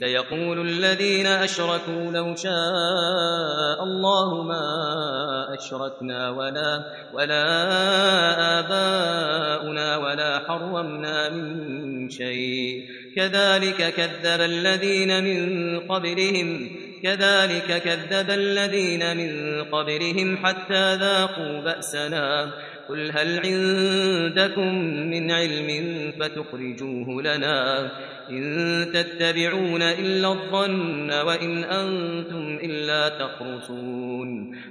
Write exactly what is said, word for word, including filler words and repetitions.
ليقول الذين أشركوا لو شاء الله ما أشركنا ولا, ولا آباؤنا ولا حرمنا من شيء كذلك كذب الذين من قبلهم كذلك كذب الذين من قبلهم حتى ذاقوا بأسنا قل هل عندكم من علم فتخرجوه لنا إن تتبعون إلا الظن وإن أنتم إلا تخرصون